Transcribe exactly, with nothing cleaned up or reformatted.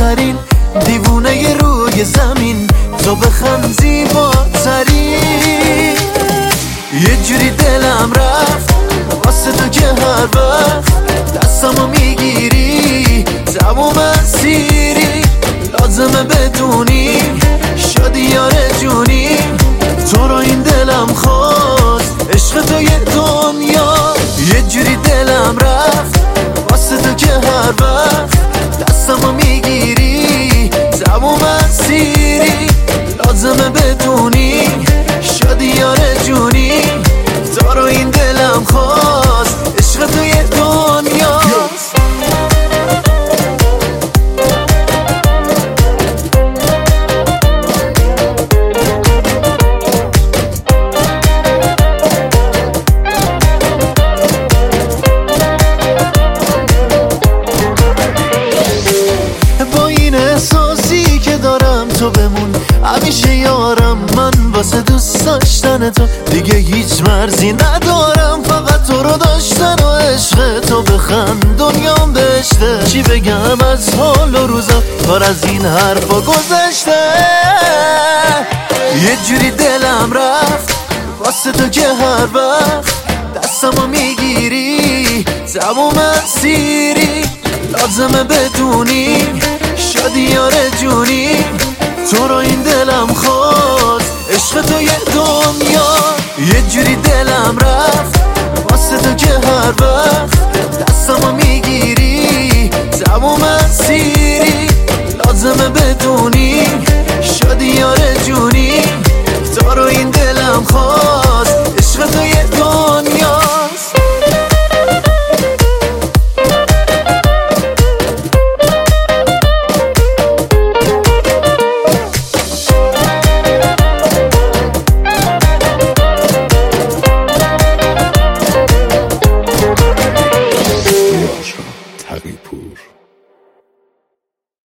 آخرین دیوونه روی زمین، تو بخند زیباترین. یه جوری دلم رفت واسه تو که هر وقت دستمو میگیری تموم مسیری. لازمه بدونی شدی یار جونی، تو رو این دلم خواست، عشق تو یه دنیا. یه جوری دلم رفت واسه تو که هر وقت دستمو میگیری تموم مسیری. لازمه بدونی شدی یار جونی، تو رو این دلم خواست، عشق تو یه دنیاست. با این احساسی که دارم تو بمون همیشه یارم، من واسه دوست داشتن تو دیگه هیچ مرزی ندارم، فقط تو رو داشتن و عشق تو. بخند دنیام بهشته، چی بگم از حال و روزا، کار از این حرفا گذشته. یه جوری دلم رفت واسه تو که هر وقت دستمو میگیری تموم مسیری. لازمه بدونی شدی یار جونی، تو رو این دلم خواست، عشق تو یه دنیا. یه جوری دلم رفت واسه تو که هر وقت دستمو میگیری تموم مسیری. لازمه بدونی